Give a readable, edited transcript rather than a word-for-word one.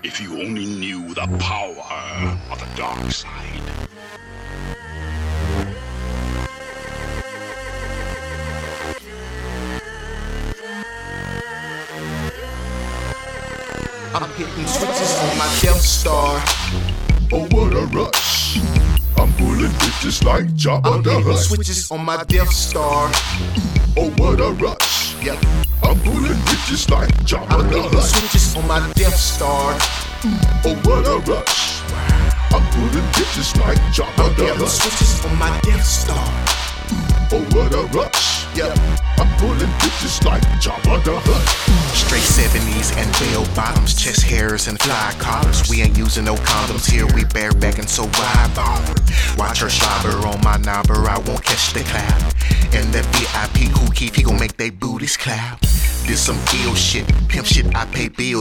If you only knew the power of the dark side. I'm hitting switches on my Death Star. Oh, what a rush. I'm pulling bitches like Jabba I'm the hitting Hutt. switches on my Death Star. Oh, what a rush. Yep. I'm pulling bitches like Jabba I'm the hitting Hutt. switches on my Death Star. Oh, what a rush. I'm pulling bitches like Jabba I'm the hitting Hutt. switches on my Death Star. Oh, what a rush. Yep. I'm pulling bitches like Jabba the Hutt. Straight 70s and bell bottoms, chest hairs and fly collars. We ain't using no condoms here, we bareback and so wide ball. Watch her slobber on my knobber, I won't catch the clap. And that VIP who keep, he gon' make they booties clap. This some ill shit, pimp shit, I pay bills.